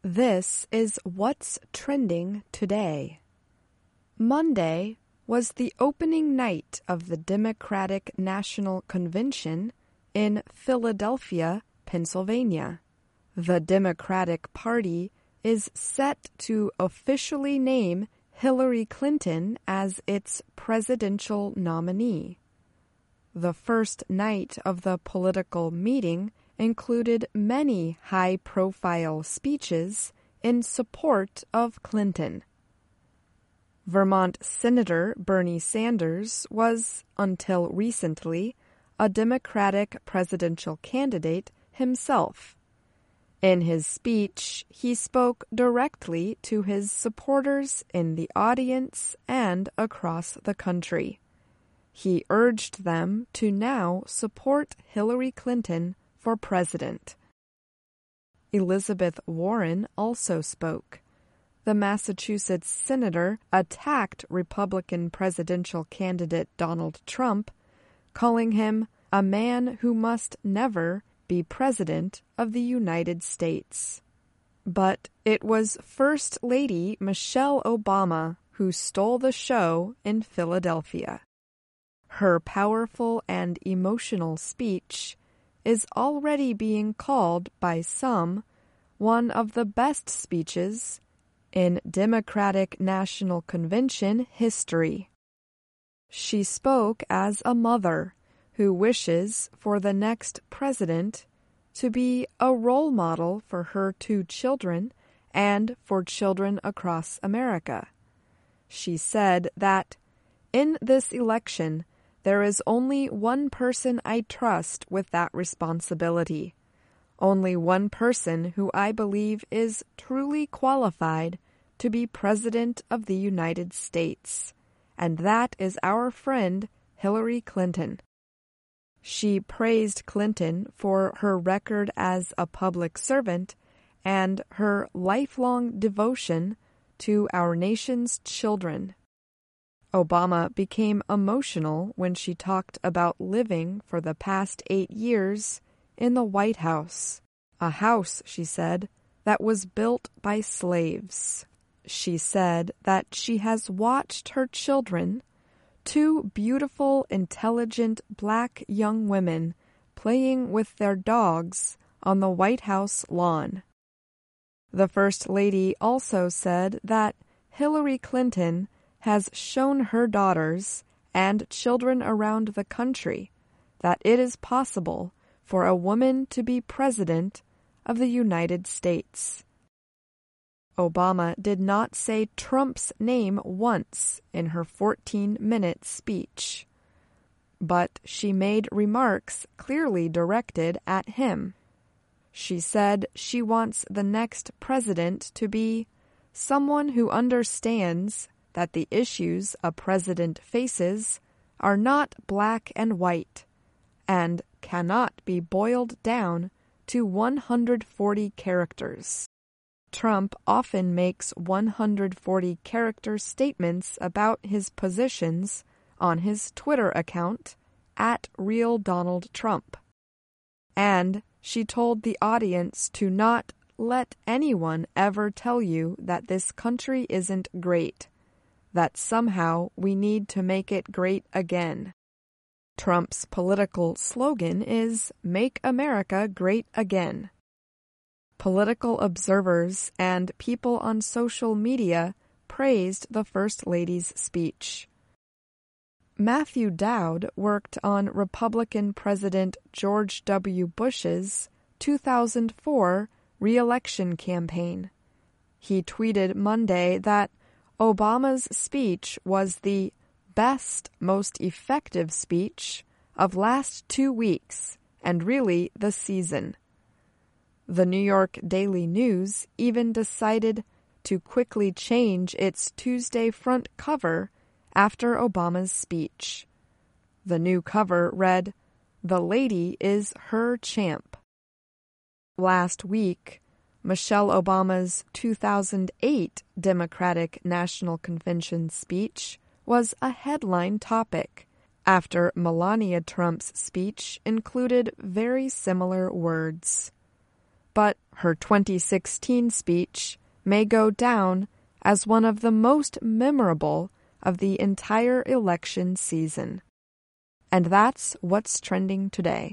This is what's trending today. Monday was the opening night of the Democratic National Convention in Philadelphia, Pennsylvania. The Democratic Party is set to officially name Hillary Clinton as its presidential nominee. The first night of the political meeting included many high-profile speeches in support of Clinton. Vermont Senator Bernie Sanders was, until recently, a Democratic presidential candidate himself. In his speech, he spoke directly to his supporters in the audience and across the country. He urged them to now support Hillary Clinton for president. Elizabeth Warren also spoke. The Massachusetts senator attacked Republican presidential candidate Donald Trump, calling him a man who must never be president of the United States. But it was First Lady Michelle Obama who stole the show in Philadelphia. Her powerful and emotional speech is already being called by some one of the best speeches in Democratic National Convention history. She spoke as a mother who wishes for the next president to be a role model for her two children and for children across America. She said that, "In this election, there is only one person I trust with that responsibility, only one person who I believe is truly qualified to be President of the United States, and that is our friend Hillary Clinton." She praised Clinton for her record as a public servant and her lifelong devotion to our nation's children. Obama became emotional when she talked about living for the past 8 years in the White House, a house, she said, that was built by slaves. She said that she has watched her children, two beautiful, intelligent black young women, playing with their dogs on the White House lawn. The First Lady also said that Hillary Clinton has shown her daughters and children around the country that it is possible for a woman to be president of the United States. Obama did not say Trump's name once in her 14-minute speech, but she made remarks clearly directed at him. She said she wants the next president to be someone who understands that the issues a president faces are not black and white and cannot be boiled down to 140 characters. Trump often makes 140-character statements about his positions on his Twitter account, @RealDonaldTrump. And she told the audience to not let anyone ever tell you that this country isn't great, that somehow we need to make it great again. Trump's political slogan is "Make America Great Again." Political observers and people on social media praised the First Lady's speech. Matthew Dowd worked on Republican President George W. Bush's 2004 re-election campaign. He tweeted Monday that Obama's speech was the best, most effective speech of last 2 weeks, and really the season. The New York Daily News even decided to quickly change its Tuesday front cover after Obama's speech. The new cover read, "The Lady is her champ." Last week, Michelle Obama's 2008 Democratic National Convention speech was a headline topic, after Melania Trump's speech included very similar words. but her 2016 speech may go down as one of the most memorable of the entire election season. And that's what's trending today.